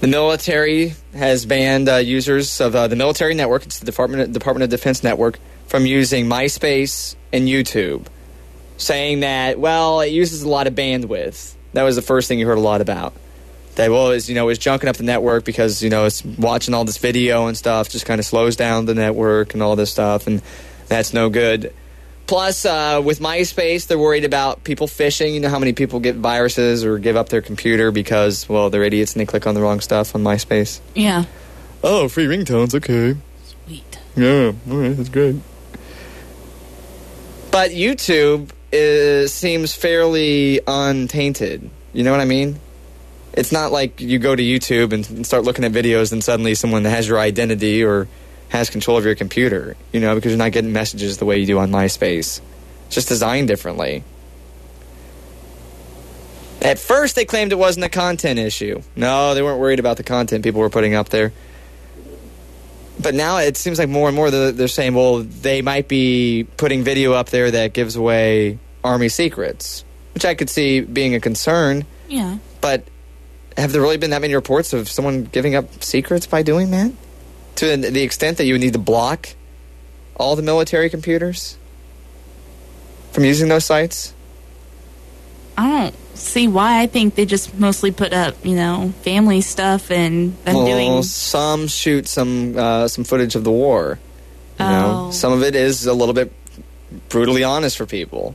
The military has banned users of the military network, it's the Department of Defense network, from using MySpace and YouTube, saying that, well, it uses a lot of bandwidth. That was the first thing you heard a lot about. That, well, it's junking up the network because, it's watching all this video and stuff, just kind of slows down the network and all this stuff, and that's no good. Plus, with MySpace, they're worried about people phishing. You know how many people get viruses or give up their computer because, well, they're idiots and they click on the wrong stuff on MySpace? Yeah. Oh, free ringtones, okay. Sweet. Yeah, all right, that's great. But YouTube seems fairly untainted. You know what I mean? It's not like you go to YouTube and start looking at videos and suddenly someone has your identity or has control of your computer, because you're not getting messages the way you do on MySpace. It's just designed differently. At first, they claimed it wasn't a content issue. No, they weren't worried about the content people were putting up there. But now it seems like more and more they're saying, well, they might be putting video up there that gives away Army secrets, which I could see being a concern. Yeah. But have there really been that many reports of someone giving up secrets by doing that? To the extent that you would need to block all the military computers from using those sites? I don't see why. I think they just mostly put up, family stuff and them doing... Some shoot some footage of the war. Some of it is a little bit brutally honest for people.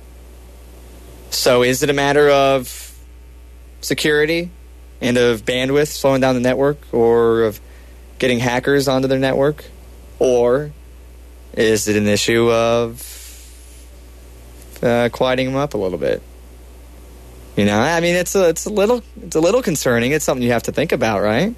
So is it a matter of security and of bandwidth slowing down the network, or of getting hackers onto their network? Or is it an issue of quieting them up a little bit? I mean, it's a little concerning. It's something you have to think about, right?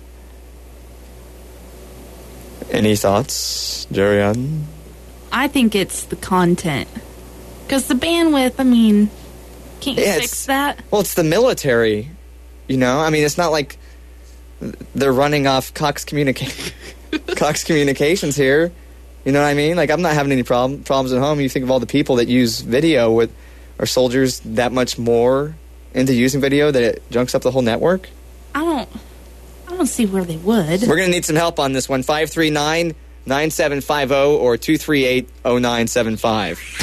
Any thoughts, Jerry Adden? I think it's the content. Because the bandwidth, can't you fix that? Well, it's the military, I mean, it's not like they're running off Cox Communications here. You know what I mean? Like, I'm not having any problems at home. You think of all the people that use video with our soldiers that much more into using video that it junks up the whole network? I don't see where they would. We're going to need some help on this one. 539-9750 or 238-0975.